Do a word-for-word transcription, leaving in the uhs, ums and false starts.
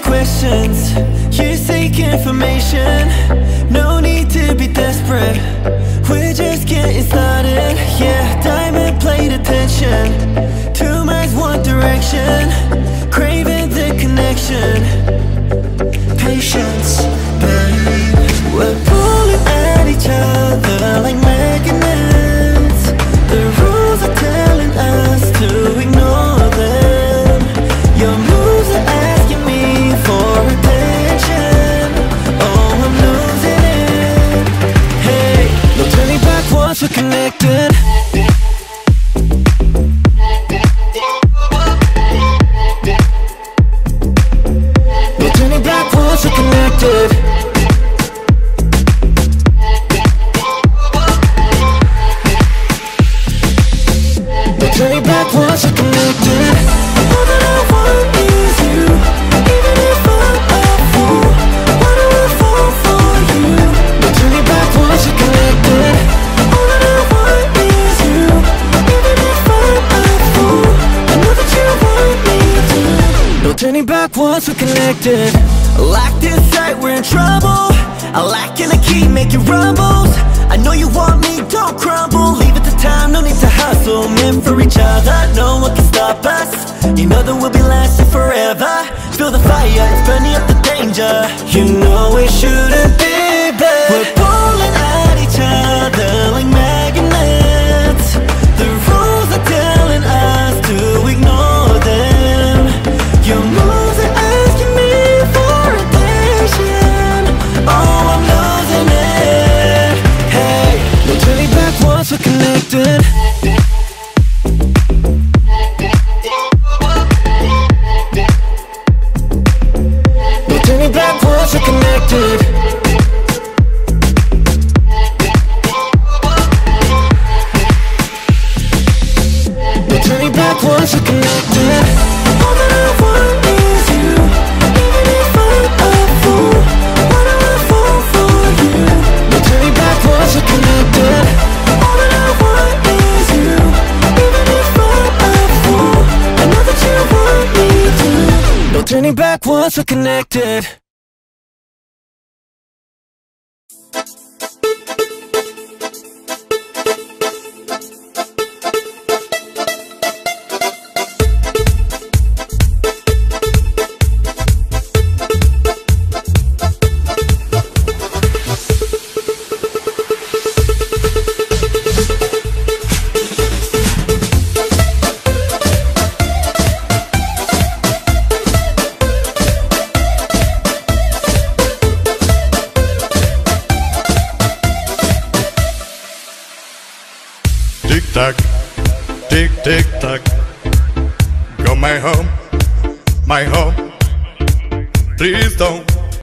questions, you seek information. No need to be desperate, we're just getting started. Yeah, diamond plate attention, two minds, one direction, craving the connection. Patience, babe, we're pulling at each other like magnets. The rules are telling us to ignore them. Your moves are asking me for attention. Oh, I'm losing it. Hey, no turning back once we're connected. No turning back once we're connected. No turning back once we're connected. All that I want is you, even if I'm a fool. Why do I fall for you? No turning back once we're connected. All that I want is you, even if I'm a fool. I know that you want me to. No turning back once we're connected. Like this sight, we're in trouble. I lack in a key, making rumbles. I know you want me, don't crumble. Leave it to time, no need to hustle. Meant for each other, no one can stop us. You know that we'll be lasting forever. Feel the fire, it's burning up the danger. You know it shouldn't be bad. We're pulling at each other like magnets. The rules are telling us to ignore them. Your moves are asking me for attention. Oh, I'm losing it. Hey, no turning back once we're connected. No turning back once we're connected. No turning back once we're connected. All that I want is you, even if I'm a fool. Why do I fall for you? No turning back once we're connected. All that I want is you, even if I'm a fool. I know that you want me to. No turning back once we're connected. Tick tock, tick tick tock. Go my home, my home. Please don't